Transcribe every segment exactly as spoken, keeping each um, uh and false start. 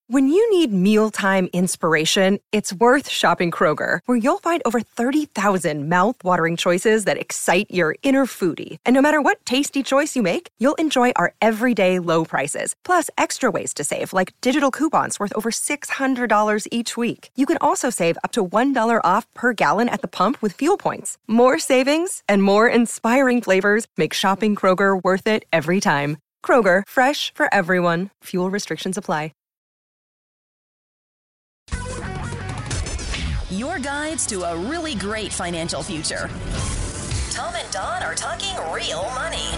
When you need mealtime inspiration, it's worth shopping Kroger, where you'll find over thirty thousand mouth-watering choices that excite your inner foodie. And no matter what tasty choice you make, you'll enjoy our everyday low prices, plus extra ways to save, like digital coupons worth over six hundred dollars each week. You can also save up to one dollar off per gallon at the pump with fuel points. More savings and more inspiring flavors make shopping Kroger worth it every time. Kroger, fresh for everyone. Fuel restrictions apply. Your guides to a really great financial future. Tom and Don are talking real money.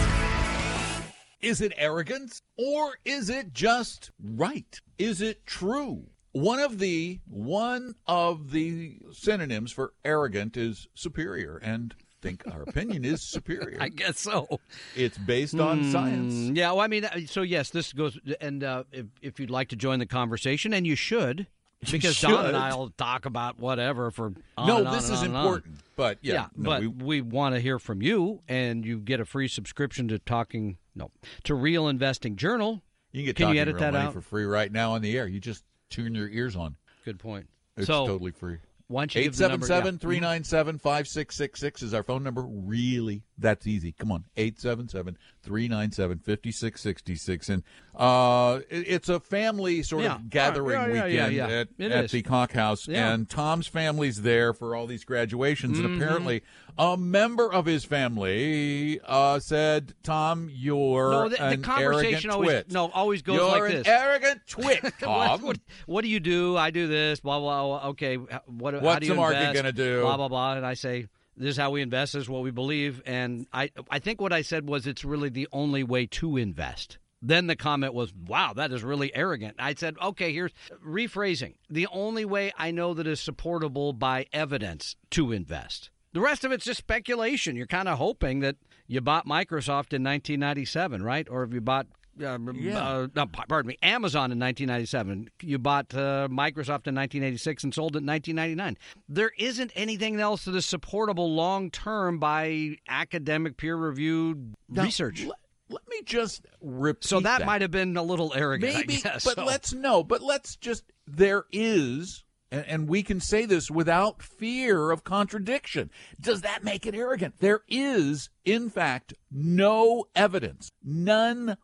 Is it arrogance or is it just right? Is it true? One of the one of the synonyms for arrogant is superior, and I think our opinion is superior. I guess so. It's based on mm, science. Yeah, well, I mean, so yes, this goes, and uh, if, if you'd like to join the conversation, and you should, because should. Don and I will talk about whatever for on No, and on this and is on and important, on. but yeah. Yeah, no, but we, we want to hear from you, and you get a free subscription to Talking, no, to Real Investing Journal. You can get Can Talking you edit Real that Money out? for free right now on the air. You just tune your ears on. Good point. It's so, totally free. Why don't you eight give the seven number? seven, Yeah. three nine seven, five six six six is our phone number. Really, that's easy. Come on, eight seven seven, three nine seven, five six six six. And uh, it- it's a family sort Yeah. of gathering Yeah, yeah, yeah, weekend yeah. at, It at is. the Conch House. Yeah. And Tom's family's there for all these graduations. Mm-hmm. And apparently a member of his family uh, said, Tom, you're No, the, the an conversation arrogant always twit. no always goes You're like an this. arrogant twit, what, Tom. what, what do you do? I do this. Blah blah. Okay, what? how What's do you the market invest? gonna do? Blah blah blah. And I say, this is how we invest. This is what we believe. And I, I think what I said was, it's really the only way to invest. Then the comment was, wow, that is really arrogant. I said, okay, here's rephrasing. The only way I know that is supportable by evidence to invest. The rest of it's just speculation. You're kind of hoping that you bought Microsoft in nineteen ninety-seven, right? Or if you bought, uh, Yeah. uh, no, pardon me, Amazon in nineteen ninety-seven. You bought uh, Microsoft in nineteen eighty-six and sold it in nineteen ninety-nine. There isn't anything else that is supportable long-term by academic peer-reviewed Now, research. Let, let me just repeat So that, might have been a little arrogant, Maybe, I guess. but So- let's no, but let's just there is, and, and we can say this without fear of contradiction. Does that make it arrogant? There is, in fact, no evidence, none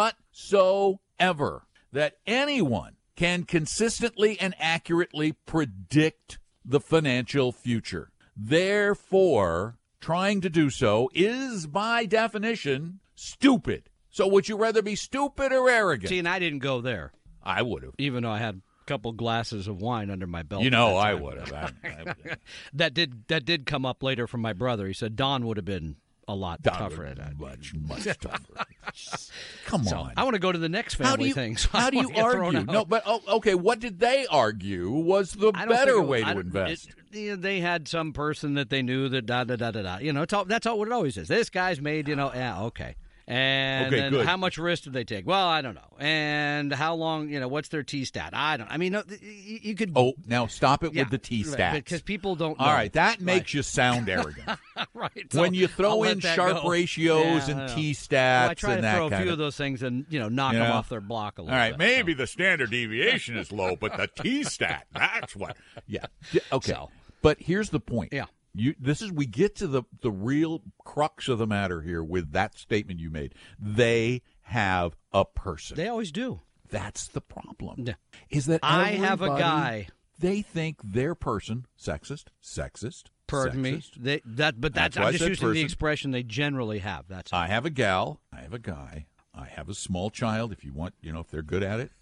whatsoever, that anyone can consistently and accurately predict the financial future. Therefore, trying to do so is, by definition, stupid. So would you rather be stupid or arrogant? See, and I didn't go there, I would have. even though I had a couple glasses of wine under my belt. You at know that I time. would have. I- I- That did that did come up later from my brother. He said Don would have been a lot Don tougher would at have that. been much, much tougher. Come So on. I want to go to the next family how do you, thing. So I how do don't you wanna get thrown argue? out. No, but oh, okay, what did they argue was the I don't better think it- way I to don't- invest? It, you know, they had some person that they knew that da da da da da. You know, it's all, that's all what it always is. This guy's made. You know, yeah, okay. And Okay, then good. how much risk did they take? Well, I don't know. And how long? You know, what's their T stat? I don't. I mean, no, you, you could. Oh, now stop it yeah, with the T right, stats. because people don't. Know. All right, that makes Right. you sound arrogant. right. So when you I'll throw let in that sharp go. ratios Yeah, I and know. T stats Well, I try and to that throw a kind few of of those things and you know knock Yeah. them off their block a little All right, bit. maybe so. the standard deviation is low, but the T stat, that's what. Yeah. D- Okay. So. But here's the point. Yeah. You this is we get to the the real crux of the matter here with that statement you made. They have a person. They always do. That's the problem. Yeah. Is that I have a everybody- guy. They think their person sexist, sexist. Pardon me. sexist. They, that, but That's that's, why I I'm just said using the person. expression they generally have. That's I have a gal. I have a guy. I have a small child. If you want, you know, if they're good at it.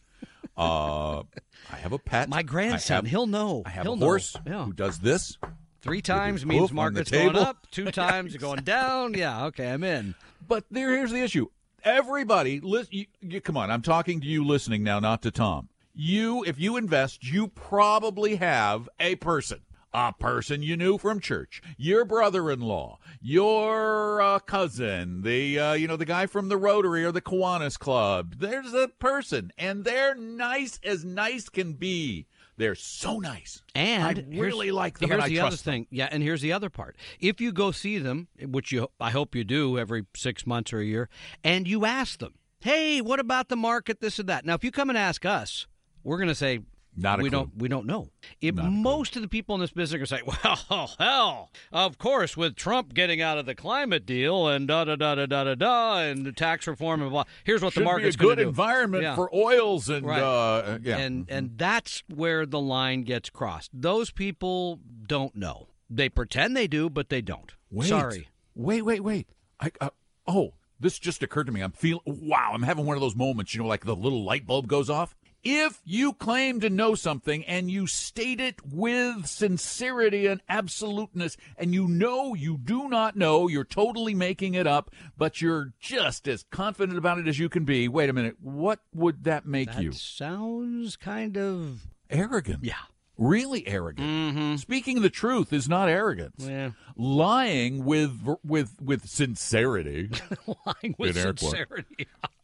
Uh, I have a pet. my grandson. I have, he'll know. I have He'll a know. horse Yeah. who does this. Three times hoof means on the market's going table. up. Two times going down. Yeah. Okay. I'm in. But there, here's the issue. Everybody, listen, you, you, come on. I'm talking to you listening now, not to Tom. You, if you invest, you probably have a person. A person you knew from church, your brother-in-law, your uh, cousin, the uh, you know the guy from the Rotary or the Kiwanis Club. There's a person, and they're nice as nice can be. They're so nice, And I here's- really like them. Here's and I the trust other thing. Yeah, and here's the other part. If you go see them, which you I hope you do every six months or a year, and you ask them, "Hey, what about the market? This or that." Now, if you come and ask us, we're going to say, Not a we clue. don't we don't know. If Not a most of the people in this business are going to say, well, hell, of course, with Trump getting out of the climate deal and da da da da da da da and the tax reform and blah, here's what Should the market's be a going good to do. environment Yeah. for oils and Right. uh, yeah. And and that's where the line gets crossed. Those people don't know. They pretend they do, but they don't. Wait. Sorry. Wait, wait, wait. I uh, oh, this just occurred to me. I'm feeling wow. I'm having one of those moments. You know, like the little light bulb goes off. If you claim to know something and you state it with sincerity and absoluteness, and you know you do not know, you're totally making it up, but you're just as confident about it as you can be. Wait a minute. What would that make That you? sounds kind of Arrogant. yeah. Really arrogant. Mm-hmm. Speaking the truth is not arrogance. Yeah. Lying with with with sincerity Lying with In air quotes. sincerity.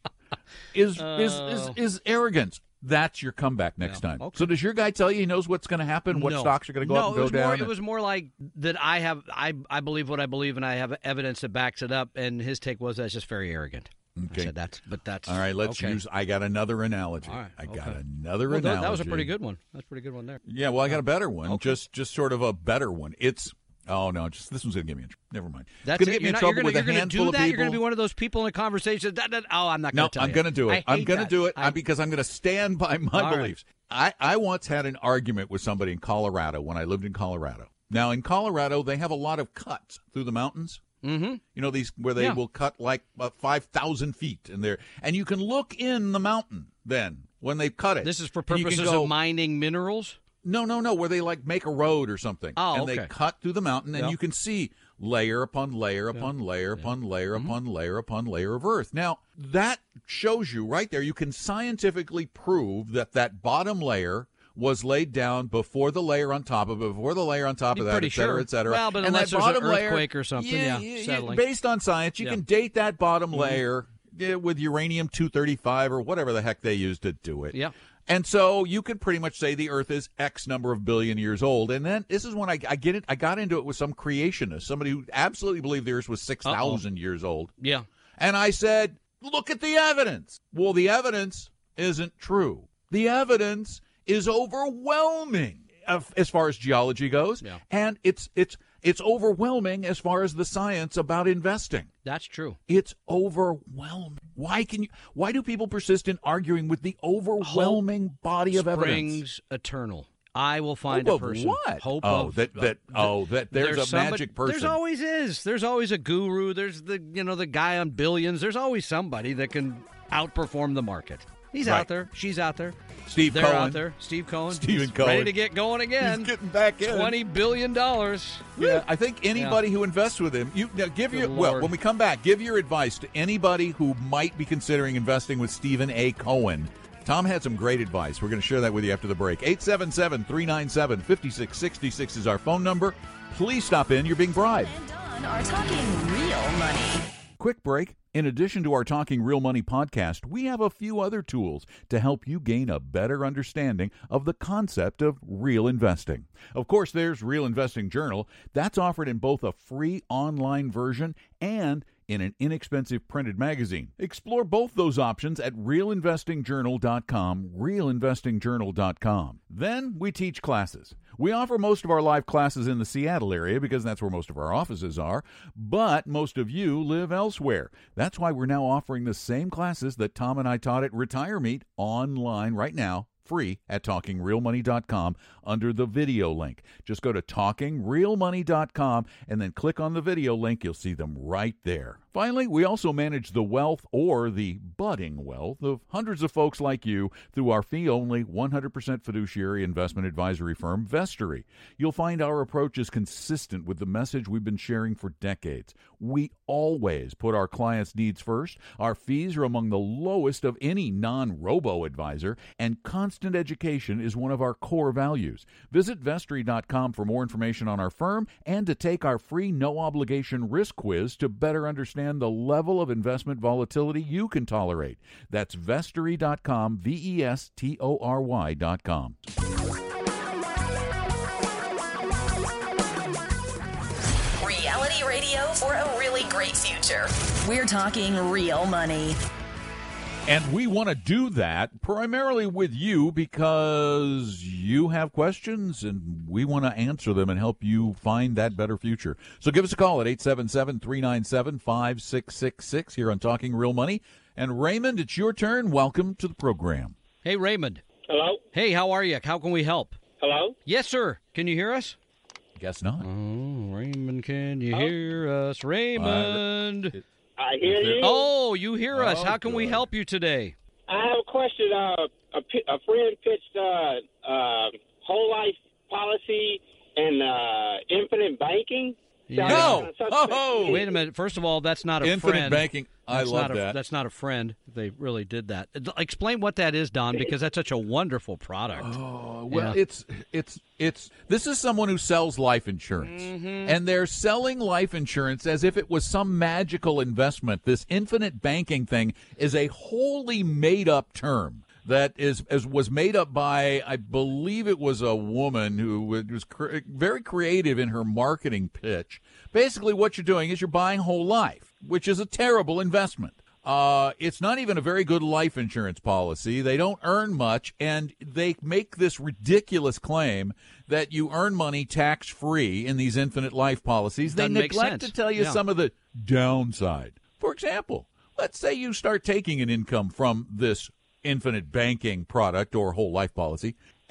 is, is is Oh. is arrogance. That's your comeback next Yeah, time. okay. So does your guy tell you he knows what's going to happen, what No. stocks are going to go no, up and it go was down? More, and- it was more like that I have, I, I believe what I believe, and I have evidence that backs it up. And his take was that's just very arrogant. Okay. I said that's, but that's All right, let's okay. use. I got another analogy. All right, I got okay. another Well, that, analogy. that was a pretty good one. That's a pretty good one there. Yeah, well, I got a better one. Okay. Just just sort of a better one. It's oh no, just this one's going to get me in trouble. Never mind. That's it's going to it. get me You're in not, trouble you're gonna, with a you're gonna handful do of that. people. You're going to be one of those people in a conversation. That, that, oh, I'm not going No, to tell I'm you. going to do it. I I'm hate going to that. do it I, because I'm going to stand by my All right. beliefs. I, I once had an argument with somebody in Colorado when I lived in Colorado. Now, in Colorado, they have a lot of cuts through the mountains. Mm-hmm. You know, these where they Yeah. will cut like uh, five thousand feet in there. And you can look in the mountain then when they've cut it. This is for And you can purposes go- of mining minerals. No, no, no, where they like make a road or something. Oh, and okay. they cut through the mountain, and Yeah. you can see layer upon layer upon layer upon layer Mm-hmm. upon layer upon layer of earth. Now, that shows you right there, you can scientifically prove that that bottom layer was laid down before the layer on top of it, before the layer on top of You're that, pretty et cetera, sure. et cetera. Well, but and unless that there's an bottom layer, earthquake or something, yeah, yeah, settling. based on science, you Yeah. can date that bottom layer yeah, with uranium two thirty-five or whatever the heck they used to do it. Yeah. And so you could pretty much say the Earth is X number of billion years old. And then this is when I, I get it. I got into it with some creationist, somebody who absolutely believed the Earth was six thousand years old. Yeah. And I said, look at the evidence. Well, the evidence isn't true. The evidence is overwhelming of- as far as geology goes. Yeah. And it's it's it's overwhelming as far as the science about investing. That's true. It's overwhelming. Why can you? Why do people persist in arguing with the overwhelming body of evidence? Springs eternal. I will find Hope a of person. what? Hope oh, of that that uh, oh that there's, a somebody- magic person. There's always is. There's always a guru. There's the you know the guy on Billions. There's always somebody that can outperform the market. He's Right. out there. She's out there. Steve They're Cohen. out there. Steve Cohen. Stephen He's Cohen. ready to get going again. He's getting back in. Twenty billion dollars. Yeah, I think anybody who invests with him, you now give Good your well Lord. when we come back, give your advice to anybody who might be considering investing with Stephen A. Cohen. Tom had some great advice. We're going to share that with you after the break. eight seven seven, three nine seven, five six six six is our phone number. Please stop in. You're being bribed. And Don are talking real money. Quick break. In addition to our Talking Real Money podcast, we have a few other tools to help you gain a better understanding of the concept of real investing. Of course, there's Real Investing Journal. That's offered in both a free online version and in an inexpensive printed magazine. Explore both those options at real investing journal dot com, real investing journal dot com. Then we teach classes. We offer most of our live classes in the Seattle area because that's where most of our offices are, but most of you live elsewhere. That's why we're now offering the same classes that Tom and I taught at Retire Meet online right now, free at talking real money dot com under the video link. Just go to talking real money dot com and then click on the video link. You'll see them right there. Finally, we also manage the wealth or the budding wealth of hundreds of folks like you through our fee-only one hundred percent fiduciary investment advisory firm, Vestory. You'll find our approach is consistent with the message we've been sharing for decades. We always put our clients' needs first. Our fees are among the lowest of any non-robo advisor, and constant education is one of our core values. Visit vestory dot com for more information on our firm and to take our free no-obligation risk quiz to better understand the level of investment volatility you can tolerate. That's vestory dot com, V E S T O R Y dot com. Reality radio for a really great future. We're talking real money. And we want to do that primarily with you because you have questions and we want to answer them and help you find that better future. So give us a call at eight seven seven, three nine seven, five six six six here on Talking Real Money. And Raymond, it's your turn. Welcome to the program. Hey, Raymond. Hello? Hey, how are you? How can we help? Hello? Yes, sir. Can you hear us? Guess not. Oh, Raymond, can you Oh. hear us? Raymond. Uh, it- I hear you. Oh, you hear us. Oh, How can we good. help you today? I have a question. Uh, a, pi- a friend pitched uh, uh, whole life policy and uh, infinite banking. Yeah. No. Uh, Oh. Wait a minute. First of all, that's not a Infinite friend. banking. I That's love not a, that. That's not a friend. They really did that. Explain what that is, Don, because that's such a wonderful product. Oh, well, Yeah. it's it's it's this is someone who sells life insurance, Mm-hmm. and they're selling life insurance as if it was some magical investment. This infinite banking thing is a wholly made up term that is as was made up by, I believe it was a woman who was cre- very creative in her marketing pitch. Basically, what you're doing is you're buying whole life, which is a terrible investment. Uh, it's not even a very good life insurance policy. They don't earn much, and they make this ridiculous claim that you earn money tax-free in these infinite life policies. They Doesn't make neglect sense. to tell you Yeah. some of the downside. For example, let's say you start taking an income from this infinite banking product or whole life policy,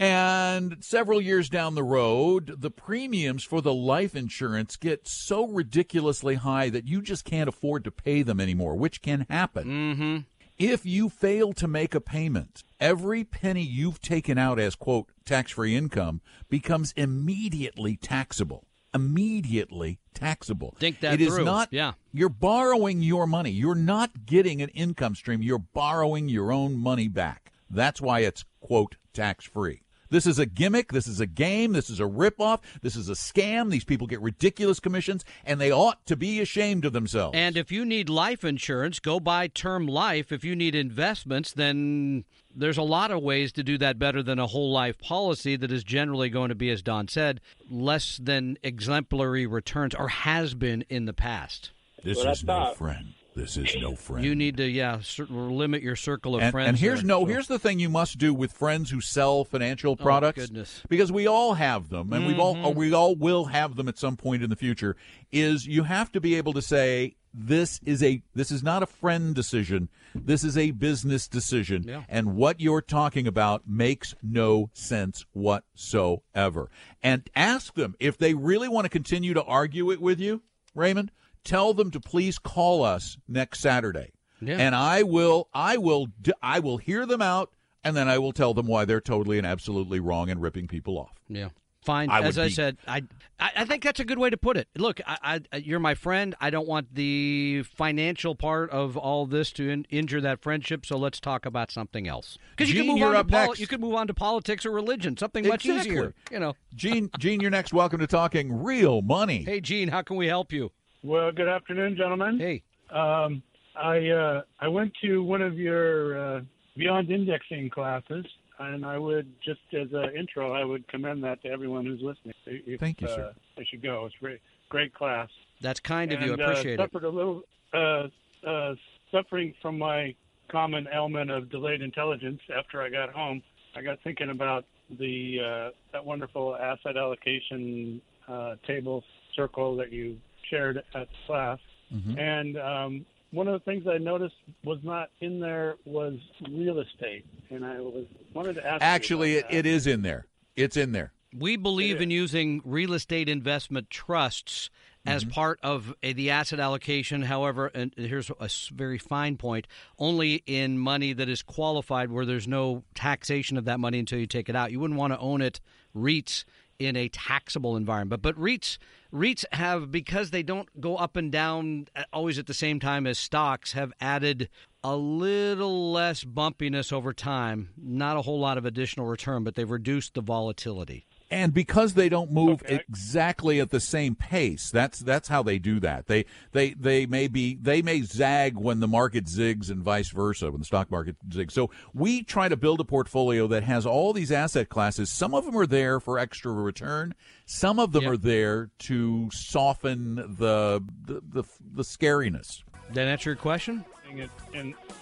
and several years down the road, the premiums for the life insurance get so ridiculously high that you just can't afford to pay them anymore, which can happen. Mm-hmm. If you fail to make a payment, every penny you've taken out as, quote, tax-free income becomes immediately taxable. Immediately taxable. Think that It is through. not, Yeah. You're borrowing your money. You're not getting an income stream. You're borrowing your own money back. That's why it's, quote, tax-free. This is a gimmick. This is a game. This is a ripoff. This is a scam. These people get ridiculous commissions, and they ought to be ashamed of themselves. And if you need life insurance, go buy term life. If you need investments, then there's a lot of ways to do that better than a whole life policy that is generally going to be, as Don said, less than exemplary returns, or has been in the past. This Well, is that's no not- friend. This is no friend. You need to, yeah, cer- limit your circle of and, friends. and here's there. no So- here's the thing you must do with friends who sell financial products. goodness. Because we all have them, and we've all Mm-hmm. we all will have them at some point in the future. Is you have to be able to say this is a this is not a friend decision. This is a business decision, Yeah. and what you're talking about makes no sense whatsoever. And ask them if they really want to continue to argue it with you, Raymond. Tell them to please call us next Saturday. Yeah. And I will, I will, d- I will hear them out, and then I will tell them why they're totally and absolutely wrong and ripping people off. Yeah. Fine. I As would I be- said, I, I I think that's a good way to put it. Look, I, I you're my friend. I don't want the financial part of all this to in, injure that friendship. So let's talk about something else. Because you Gene, can move you're on up to poli- next. you can move on to politics or religion, something much Exactly. easier. You know. Gene, Gene, you're next. Welcome to Talking Real Money. Hey, Gene, how can we help you? Well, good afternoon, gentlemen. Hey. Um, I uh, I went to one of your uh, Beyond Indexing classes, and I would, just as an intro, I would commend that to everyone who's listening. If, Thank you, uh, sir. They should go. It's great, great class. That's kind of you. I and, appreciate uh, it. suffered a little, uh, uh, suffering from my common ailment of delayed intelligence. After I got home, I got thinking about the uh, that wonderful asset allocation uh, table circle that you shared at class. Mhm. And um, one of the things I noticed was not in there was real estate, and I was wanted to ask. Actually, you it, about that. it is in there. It's in there. We believe It in using real estate investment trusts as Mm-hmm. part of uh, the asset allocation. However, and here's a s- very fine point, only in money that is qualified where there's no taxation of that money until you take it out. You wouldn't want to own it, REITs, in a taxable environment. But REITs REITs have, because they don't go up and down always at the same time as stocks, have added a little less bumpiness over time. Not a whole lot of additional return, but they've reduced the volatility. And because they don't move Okay. exactly at the same pace, that's that's how they do that. They they they may be they may zag when the market zigs and vice versa when the stock market zigs. So we try to build a portfolio that has all these asset classes. Some of them are there for extra return. Some of them Yep. are there to soften the the the, the scariness. Did that answer your question? And, and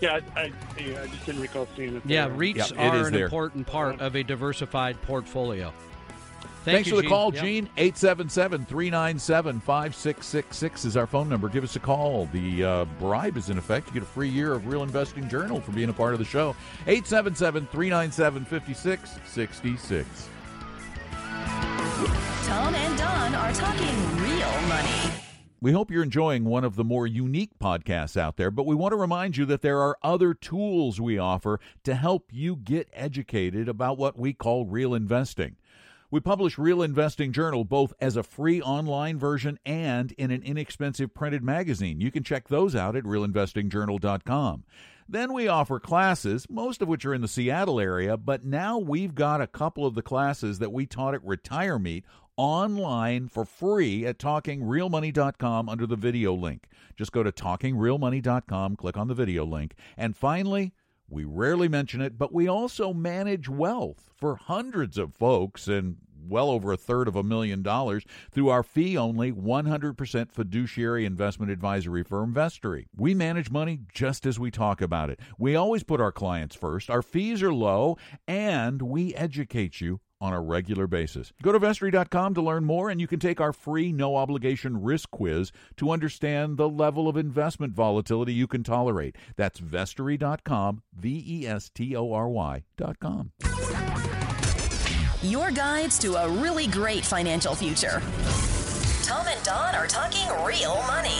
Yeah, I, I, yeah, I just didn't recall seeing it. Yeah, there. REITs Yep, it are is an there. important part of a diversified portfolio. Thank Thanks you, for the Gene. call, Yep. Gene. eight seven seven, three nine seven, five six six six is our phone number. Give us a call. The uh, bribe is in effect. You get a free year of Real Investing Journal for being a part of the show. eight seven seven, three nine seven, five six six six. Tom and Don are talking real money. We hope you're enjoying one of the more unique podcasts out there, but we want to remind you that there are other tools we offer to help you get educated about what we call real investing. We publish Real Investing Journal both as a free online version and in an inexpensive printed magazine. You can check those out at real investing journal dot com. Then we offer classes, most of which are in the Seattle area, but now we've got a couple of the classes that we taught at Retire Meet online for free at talking real money dot com under the video link. Just go to talking real money dot com, click on the video link. And finally, we rarely mention it, but we also manage wealth for hundreds of folks and well over a third of a million dollars through our fee-only one hundred percent fiduciary investment advisory firm, Vestory. We manage money just as we talk about it. We always put our clients first. Our fees are low, and we educate you on a regular basis. Go to vestory dot com to learn more, and you can take our free no-obligation risk quiz to understand the level of investment volatility you can tolerate. That's vestory dot com, V E S T O R Y dot com. Your guides to a really great financial future. Tom and Don are talking real money.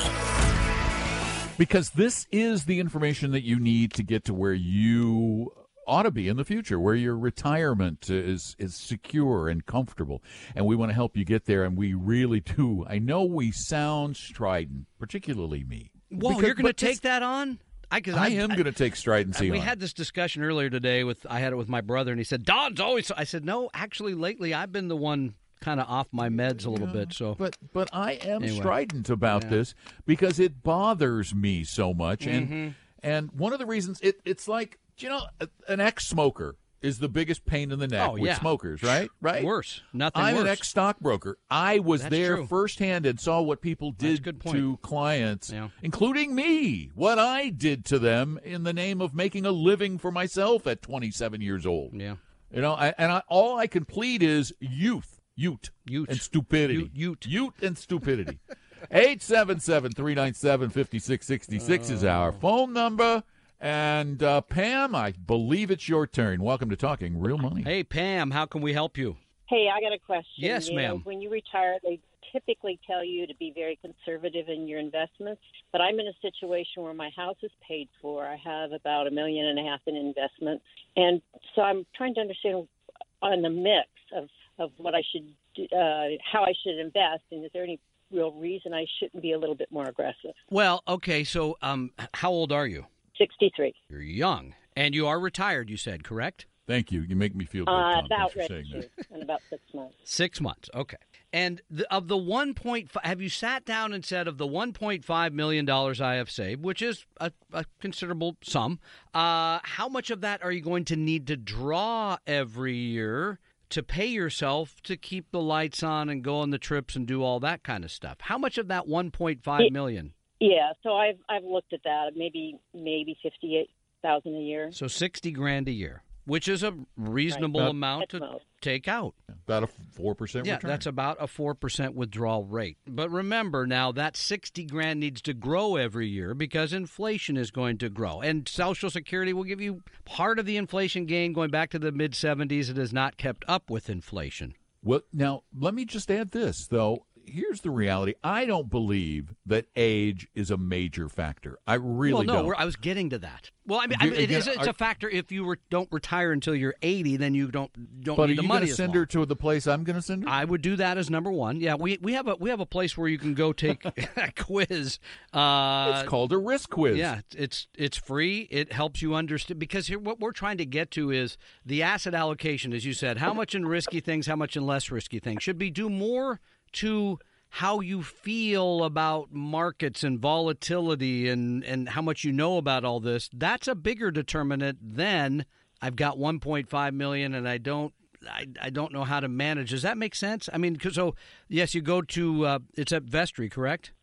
Because this is the information that you need to get to where you ought to be in the future, where your retirement is is secure and comfortable. And we want to help you get there, and we really do. I know we sound strident, particularly me. Whoa, Because- you're going to but take this- that on? I, cause I am going to take stridency We on. had this discussion earlier today with I had it with my brother, and he said, Don's always. I said, no, actually, lately I've been the one kind of off my meds a little bit. So, But but I am Anyway. strident about Yeah. this because it bothers me so much. And Mm-hmm. and one of the reasons, it, it's like, you know, a- an ex-smoker is the biggest pain in the neck Oh, with yeah. smokers, right? Right. worse, nothing I'm worse. an ex-stockbroker. I was That's there true. firsthand and saw what people That's a did good point. to clients, Yeah. including me, what I did to them in the name of making a living for myself at twenty-seven years old. yeah, You know, I, and I, all I can plead is youth, youth, Ute. and stupidity. Ute, ute. Ute and stupidity. eight seven seven, three nine seven, five six six six is our phone number. And uh, Pam, I believe it's your turn. Welcome to Talking Real Money. Hey, Pam, how can we help you? Hey, I got a question. Yes, You know, ma'am. when you retire, they typically tell you to be very conservative in your investments, but I'm in a situation where my house is paid for. I have about a million and a half in investments, and so I'm trying to understand on the mix of, of what I should, do, uh, how I should invest, and is there any real reason I shouldn't be a little bit more aggressive? Well, okay, so um, how old are you? sixty-three. You're young, and you are retired. You said correct? Thank you. You make me feel good, Uh, Tom. about Thanks for ready saying to, that. in about six months. Six months. Okay. And the, of the one point five, have you sat down and said of the one point five million dollars I have saved, which is a, a considerable sum, uh, how much of that are you going to need to draw every year to pay yourself to keep the lights on and go on the trips and do all that kind of stuff? How much of that one point five million? Yeah, so I've I've looked at that. Maybe maybe fifty-eight thousand a year. So sixty grand a year, which is a reasonable Right. amount That's to most. take out. About a four percent Yeah, return. that's about a four percent withdrawal rate. But remember now, that sixty grand needs to grow every year because inflation is going to grow. And Social Security will give you part of the inflation gain going back to the mid seventies. It has not kept up with inflation. Well, now, let me just add this, though. Here's the reality. I don't believe that age is a major factor. I really well, no, don't. we're, I was getting to that. Well, I mean, I You- mean it again, is, it's are- a factor. If you re- don't retire until you're eighty, then you don't don't but are need you the going money to as send long. her to the place I'm going to send her? I would do that as number one. Yeah, we we have a we have a place where you can go take a quiz. Uh, it's called a risk quiz. Yeah, it's it's free. It helps you understand because here what we're trying to get to is the asset allocation, as you said. How much in risky things, how much in less risky things? Should be do more to how you feel about markets and volatility and, and how much you know about all this. That's a bigger determinant than I've got one point five million and I don't I, I don't know how to manage. Does that make sense? I mean, 'cause- so yes, you go to uh, it's at Vestory, correct?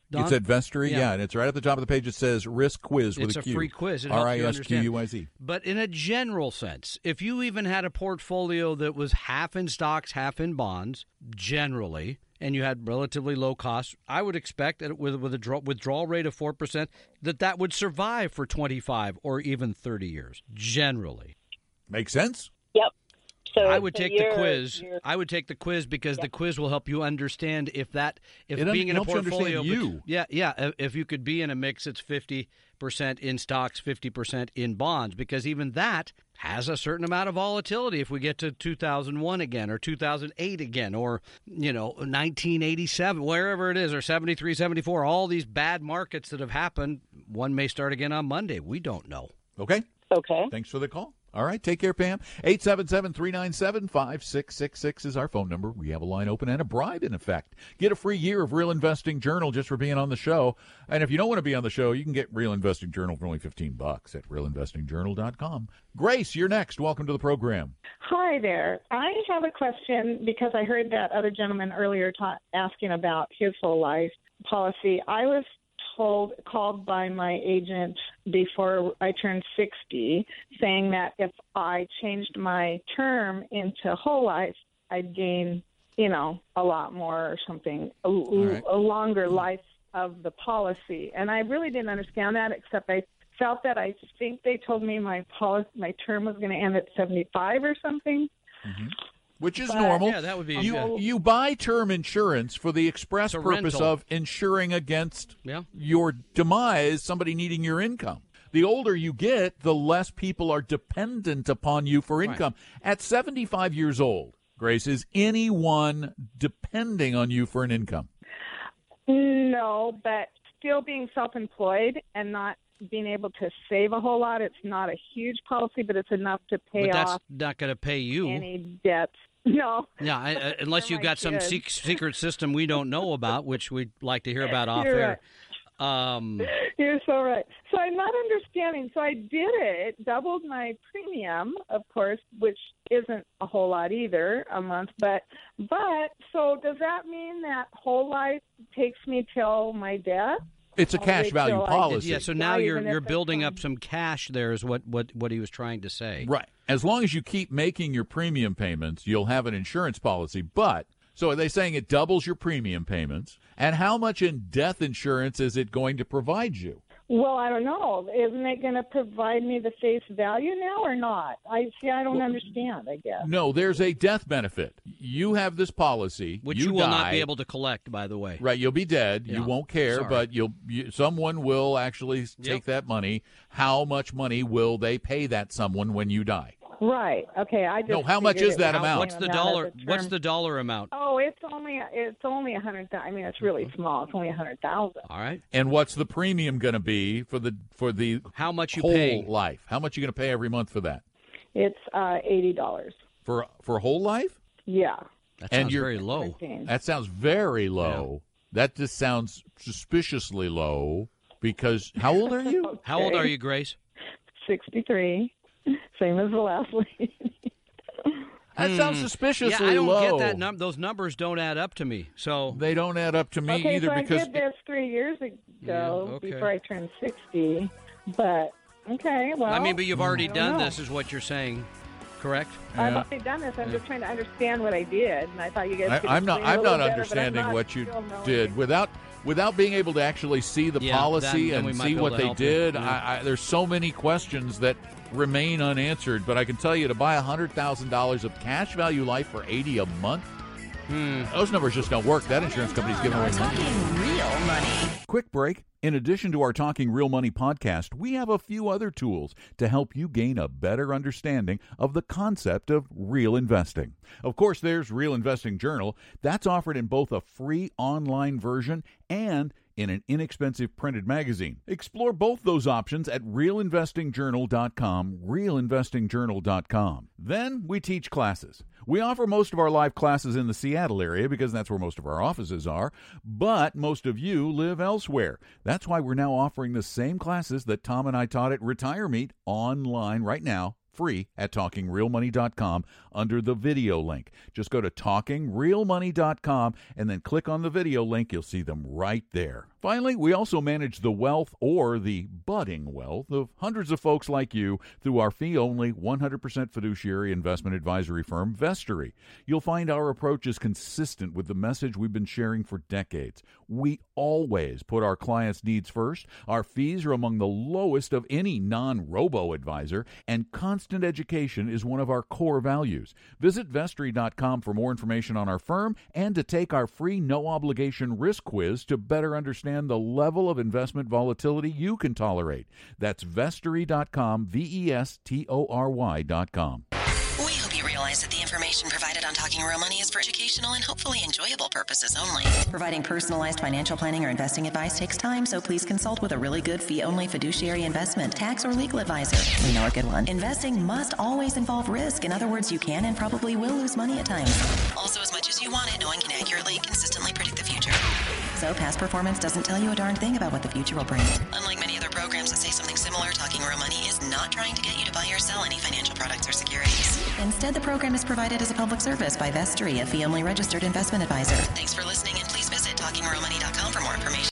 Don? It's at Vestory, yeah. Yeah. and it's right at the top of the page. It says Risk Quiz with It's a a Q. free quiz. It helps you R I S Q U I Z. understand. But in a general sense, if you even had a portfolio that was half in stocks, half in bonds, generally, and you had relatively low costs, I would expect that with, with a draw, withdrawal rate of four percent, that that would survive for twenty-five or even thirty years, generally. Makes sense? Yep. So I would so take the you're- quiz. you're- I would take the quiz because Yeah. the quiz will help you understand if that if It un- being in a helps you understand portfolio. you. Yeah, yeah. if- If you could be in a mix, it's fifty percent in stocks, fifty percent in bonds, because even that has a certain amount of volatility. If we get to two thousand one again, or two thousand eight again, or you know nineteen eighty-seven, wherever it is, or seventy-three, seventy-four, all these bad markets that have happened, one may start again on Monday. We don't know. Okay. Okay. Thanks for the call. All right. Take care, Pam. eight seven seven, three nine seven, five six six six is our phone number. We have a line open and a bribe in effect. Get a free year of Real Investing Journal just for being on the show. And if you don't want to be on the show, you can get Real Investing Journal for only fifteen bucks at real investing journal dot com. Grace, you're next. Welcome to the program. Hi there. I have a question because I heard that other gentleman earlier ta- asking about his whole life policy. I was told, called by my agent before I turned sixty, saying that if I changed my term into whole life, I'd gain, you know, a lot more or something, a, right. a longer life of the policy. And I really didn't understand that, except I felt that I think they told me my policy, my term was going to end at seventy-five or something. Mm-hmm. Which is But- normal. Yeah, that would be You good. you buy term insurance for the express It's a purpose rental. of insuring against Yeah. your demise, somebody needing your income. The older you get, the less people are dependent upon you for income. At seventy-five years old, Grace, is anyone depending on you for an income? No, but still being self-employed and not being able to save a whole lot, it's not a huge policy, but it's enough to pay But that's off not going to pay you. any debts. No. Yeah, I, uh, unless For you've my got some kids. sec- secret system we don't know about, which we'd like to hear about off You're air. Um, You're so right. So I'm not understanding. So I did it, doubled my premium, of course, which isn't a whole lot either a month. But but so does that mean that whole life takes me till my death? It's a I'll cash wait value till I- policy. yeah, so now Why, you're even if you're it's building on- up some cash there is what, what, what he was trying to say. Right. As long as you keep making your premium payments, you'll have an insurance policy. But, so are they saying it doubles your premium payments? And how much in death insurance is it going to provide you? Well, I don't know. Isn't it going to provide me the face value now or not? I see. I don't understand, I guess. No, there's a death benefit. You have this policy. Which you, you will die, not be able to collect, by the way. Right, you'll be dead. Yeah. You won't care, Sorry. but you'll you, someone will actually take that money. How much money will they pay that someone when you die? Right. Okay. I just No, how much figured is it that was amount? What's the amount of dollar? the What's term. the dollar amount? Oh, it's only it's only a hundred. I mean, it's really small. It's only a hundred thousand. All right. And what's the premium going to be for the for the How much you whole pay? life? How much are you going to pay every month for that? It's uh, eighty dollars. For for whole life? Yeah. That And sounds you're- very low. seventeen. That sounds very low. That just sounds suspiciously low because how old are you? How old are you, Grace? Sixty-three. Same as the last lady. That sounds suspiciously Hmm. Yeah, I don't low. get that. Num- those numbers don't add up to me. So They don't add up to me okay, either so because I did this three years ago Yeah, okay. before I turned sixty. But okay, well. I mean, but you've already I don't done know. this, is what you're saying, correct? I've Yeah. already done this. I'm just trying to understand what I did, and I thought you guys. could I, I'm not. explain I'm a not little better, but I'm understanding not what you still knowing. did without without being able to actually see the Yeah, policy then- then we and might see be what able to they help you. did. Yeah. I, I, there's so many questions that remain unanswered. But I can tell you, to buy a hundred thousand dollars of cash value life for eighty a month, Hmm. those numbers just don't work. That insurance company's giving away money. Talking real money. Quick break. In addition to our Talking Real Money podcast, we have a few other tools to help you gain a better understanding of the concept of real investing. Of course, there's Real Investing Journal. That's offered in both a free online version and in an inexpensive printed magazine. Explore both those options at real investing journal dot com, real investing journal dot com. Then we teach classes. We offer most of our live classes in the Seattle area because that's where most of our offices are, but most of you live elsewhere. That's why we're now offering the same classes that Tom and I taught at Retire Meet online right now free at talking real money dot com under the video link. Just go to talking real money dot com and then click on the video link. You'll see them right there. Finally, we also manage the wealth or the budding wealth of hundreds of folks like you through our fee-only one hundred percent fiduciary investment advisory firm, Vestory. You'll find our approach is consistent with the message we've been sharing for decades. We always put our clients' needs first. Our fees are among the lowest of any non-robo-advisor, and constant education is one of our core values. Visit vestory dot com for more information on our firm and to take our free no-obligation risk quiz to better understand the level of investment volatility you can tolerate. That's vestory dot com, V E S T O R Y dot com. We hope you realize that the information provided on Talking Real Money is for educational and hopefully enjoyable purposes only. Providing personalized financial planning or investing advice takes time, so please consult with a really good fee-only fiduciary investment, tax, or legal advisor. We know a good one. Investing must always involve risk. In other words, you can and probably will lose money at times. Also, as much as you want it, no one can accurately and consistently predict the future. So past performance doesn't tell you a darn thing about what the future will bring. Unlike many other programs that say something similar, Talking Real Money is not trying to get you to buy or sell any financial products or securities. Instead, the program is provided as a public service by Vestory, a fee-only registered investment advisor. Thanks for listening, and please visit talking real money dot com for more information.